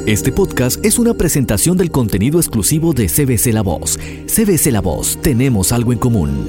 Este podcast es una presentación del contenido exclusivo de CBC La Voz. CBC La Voz, tenemos algo en común.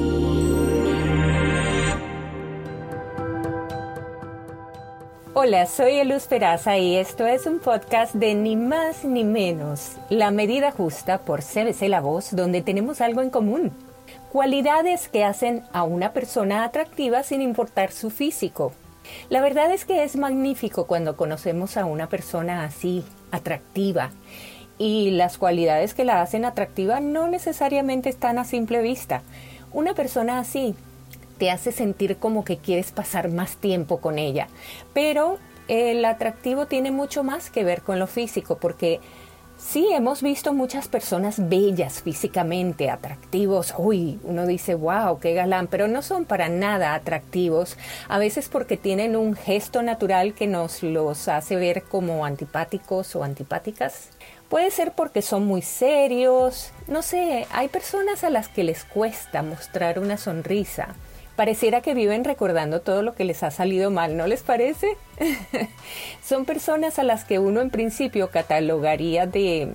Hola, soy Eluz Peraza y esto es un podcast de ni más ni menos, La Medida Justa por CBC La Voz, donde tenemos algo en común. Cualidades que hacen a una persona atractiva sin importar su físico. La verdad es que es magnífico cuando conocemos a una persona así, atractiva. Y las cualidades que la hacen atractiva no necesariamente están a simple vista. Una persona así te hace sentir como que quieres pasar más tiempo con ella. Pero el atractivo tiene mucho más que ver con lo físico, porque sí, hemos visto muchas personas bellas físicamente, atractivos. Uy, uno dice, wow, qué galán, pero no son para nada atractivos. A veces porque tienen un gesto natural que nos los hace ver como antipáticos o antipáticas. Puede ser porque son muy serios. No sé, hay personas a las que les cuesta mostrar una sonrisa. Pareciera que viven recordando todo lo que les ha salido mal, ¿no les parece? Son personas a las que uno en principio catalogaría de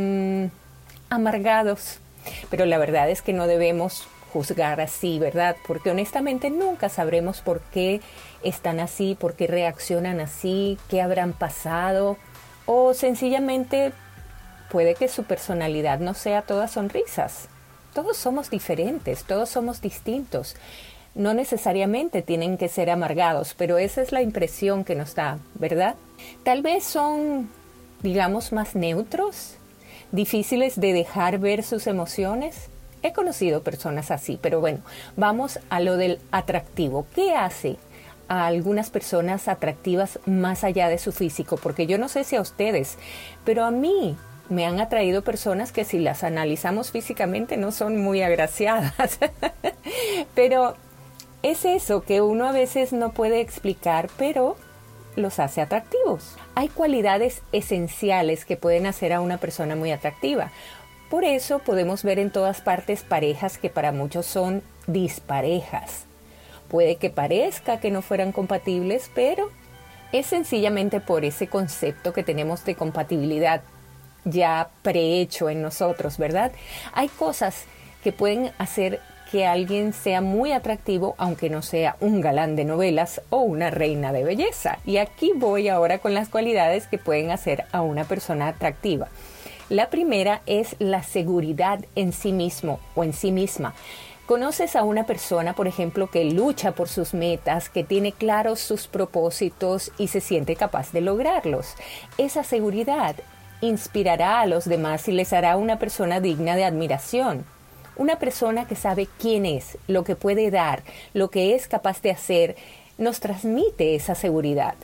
amargados. Pero la verdad es que no debemos juzgar así, ¿verdad? Porque honestamente nunca sabremos por qué están así, por qué reaccionan así, qué habrán pasado. O sencillamente puede que su personalidad no sea toda sonrisas. Todos somos diferentes, todos somos distintos. No necesariamente tienen que ser amargados, pero esa es la impresión que nos da, ¿verdad? Tal vez son, digamos, más neutros, difíciles de dejar ver sus emociones. He conocido personas así, pero bueno, vamos a lo del atractivo. ¿Qué hace a algunas personas atractivas más allá de su físico? Porque yo no sé si a ustedes, pero a mí me han atraído personas que si las analizamos físicamente no son muy agraciadas. Pero es eso que uno a veces no puede explicar, pero los hace atractivos. Hay cualidades esenciales que pueden hacer a una persona muy atractiva. Por eso podemos ver en todas partes parejas que para muchos son disparejas. Puede que parezca que no fueran compatibles, pero es sencillamente por ese concepto que tenemos de compatibilidad ya prehecho en nosotros, ¿verdad? Hay cosas que pueden hacer que alguien sea muy atractivo, aunque no sea un galán de novelas o una reina de belleza. Y aquí voy ahora con las cualidades que pueden hacer a una persona atractiva. La primera es la seguridad en sí mismo o en sí misma. ¿Conoces a una persona, por ejemplo, que lucha por sus metas, que tiene claros sus propósitos y se siente capaz de lograrlos? Esa seguridad inspirará a los demás y les hará una persona digna de admiración. Una persona que sabe quién es, lo que puede dar, lo que es capaz de hacer, nos transmite esa seguridad.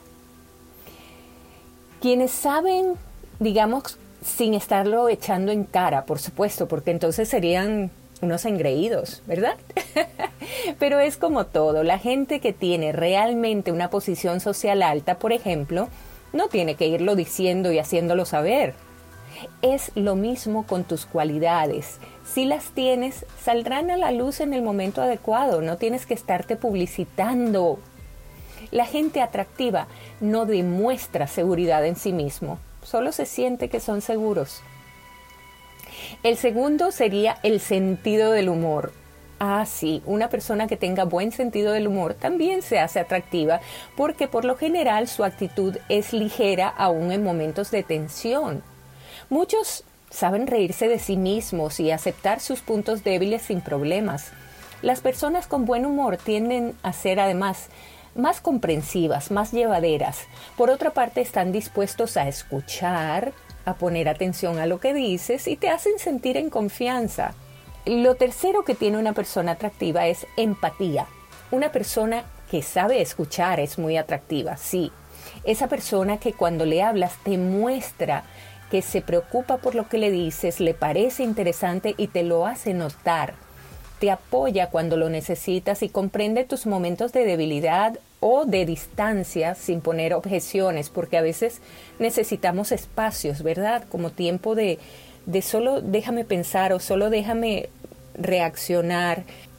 Quienes saben, digamos, sin estarlo echando en cara, por supuesto, porque entonces serían unos engreídos, ¿verdad? Pero es como todo, la gente que tiene realmente una posición social alta, por ejemplo, no tiene que irlo diciendo y haciéndolo saber. Es lo mismo con tus cualidades. Si las tienes, saldrán a la luz en el momento adecuado. No tienes que estarte publicitando. La gente atractiva no demuestra seguridad en sí mismo. Solo se siente que son seguros. El segundo sería el sentido del humor. Ah, sí, una persona que tenga buen sentido del humor también se hace atractiva porque por lo general su actitud es ligera aún en momentos de tensión. Muchos saben reírse de sí mismos y aceptar sus puntos débiles sin problemas. Las personas con buen humor tienden a ser además más comprensivas, más llevaderas. Por otra parte, están dispuestos a escuchar, a poner atención a lo que dices y te hacen sentir en confianza. Lo tercero que tiene una persona atractiva es empatía. Una persona que sabe escuchar es muy atractiva, sí. Esa persona que cuando le hablas te muestra que se preocupa por lo que le dices, le parece interesante y te lo hace notar. Te apoya cuando lo necesitas y comprende tus momentos de debilidad o de distancia sin poner objeciones, porque a veces necesitamos espacios, ¿verdad? Como tiempo de solo déjame pensar o solo déjame reaccionar.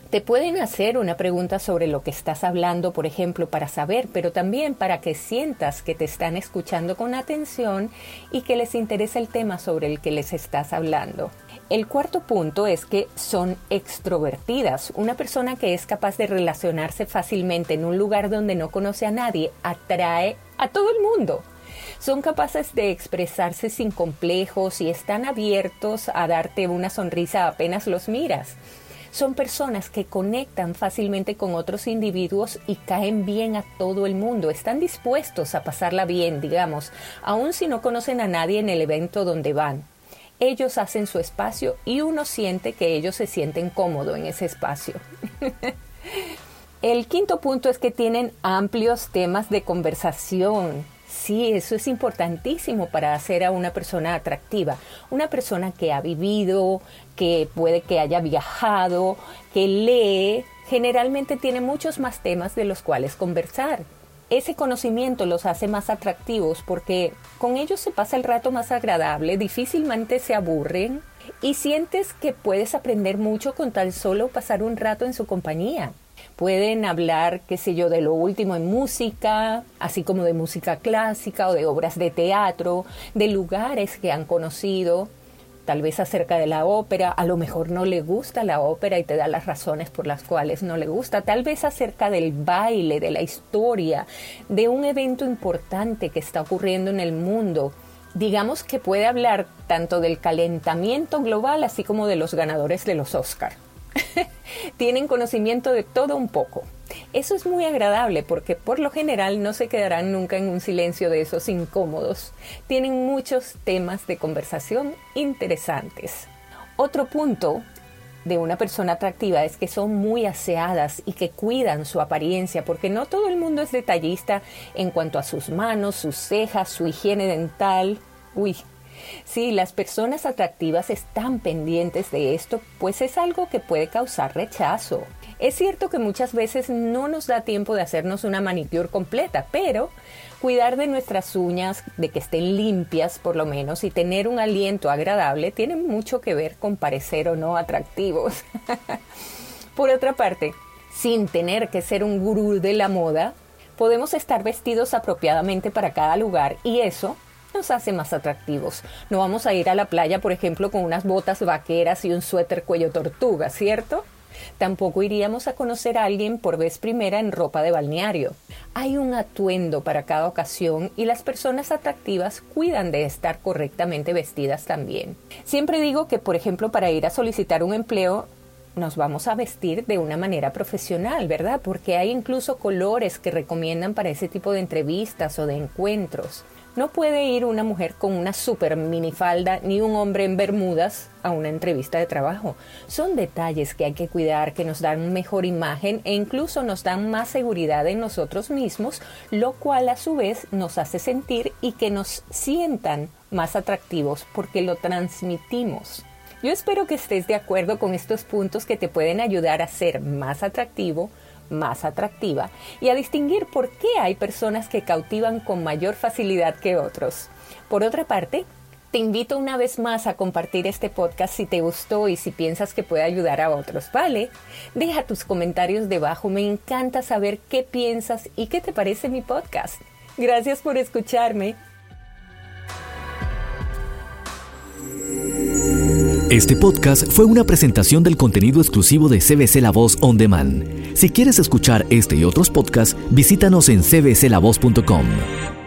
Te pueden hacer una pregunta sobre lo que estás hablando, por ejemplo, para saber, pero también para que sientas que te están escuchando con atención y que les interesa el tema sobre el que les estás hablando. El cuarto punto es que son extrovertidas. Una persona que es capaz de relacionarse fácilmente en un lugar donde no conoce a nadie atrae a todo el mundo. Son capaces de expresarse sin complejos y están abiertos a darte una sonrisa apenas los miras. Son personas que conectan fácilmente con otros individuos y caen bien a todo el mundo. Están dispuestos a pasarla bien, digamos, aun si no conocen a nadie en el evento donde van. Ellos hacen su espacio y uno siente que ellos se sienten cómodos en ese espacio. El quinto punto es que tienen amplios temas de conversación. Sí, eso es importantísimo para hacer a una persona atractiva. Una persona que ha vivido, que puede que haya viajado, que lee, generalmente tiene muchos más temas de los cuales conversar. Ese conocimiento los hace más atractivos porque con ellos se pasa el rato más agradable, difícilmente se aburren y sientes que puedes aprender mucho con tan solo pasar un rato en su compañía. Pueden hablar, qué sé yo, de lo último en música, así como de música clásica o de obras de teatro, de lugares que han conocido, tal vez acerca de la ópera. A lo mejor no le gusta la ópera y te da las razones por las cuales no le gusta. Tal vez acerca del baile, de la historia, de un evento importante que está ocurriendo en el mundo. Digamos que puede hablar tanto del calentamiento global así como de los ganadores de los Oscar. Tienen conocimiento de todo un poco. Eso es muy agradable porque por lo general no se quedarán nunca en un silencio de esos incómodos. Tienen muchos temas de conversación interesantes. Otro punto de una persona atractiva es que son muy aseadas y que cuidan su apariencia, porque no todo el mundo es detallista en cuanto a sus manos, sus cejas, su higiene dental. Sí, las personas atractivas están pendientes de esto, pues es algo que puede causar rechazo. Es cierto que muchas veces no nos da tiempo de hacernos una manicure completa, pero cuidar de nuestras uñas, de que estén limpias por lo menos, y tener un aliento agradable tiene mucho que ver con parecer o no atractivos. Por otra parte, sin tener que ser un gurú de la moda, podemos estar vestidos apropiadamente para cada lugar y eso nos hace más atractivos. No vamos a ir a la playa, por ejemplo, con unas botas vaqueras y un suéter cuello tortuga, ¿cierto? Tampoco iríamos a conocer a alguien por vez primera en ropa de balneario. Hay un atuendo para cada ocasión y las personas atractivas cuidan de estar correctamente vestidas también. Siempre digo que, por ejemplo, para ir a solicitar un empleo, nos vamos a vestir de una manera profesional, ¿verdad? Porque hay incluso colores que recomiendan para ese tipo de entrevistas o de encuentros. No puede ir una mujer con una super minifalda ni un hombre en bermudas a una entrevista de trabajo. Son detalles que hay que cuidar, que nos dan mejor imagen e incluso nos dan más seguridad en nosotros mismos, lo cual a su vez nos hace sentir y que nos sientan más atractivos porque lo transmitimos. Yo espero que estés de acuerdo con estos puntos que te pueden ayudar a ser más atractivo, más atractiva y a distinguir por qué hay personas que cautivan con mayor facilidad que otros. Por otra parte, te invito una vez más a compartir este podcast si te gustó y si piensas que puede ayudar a otros, ¿vale? Deja tus comentarios debajo, me encanta saber qué piensas y qué te parece mi podcast. Gracias por escucharme. Este podcast fue una presentación del contenido exclusivo de CBC La Voz On Demand. Si quieres escuchar este y otros podcasts, visítanos en cbclavoz.com.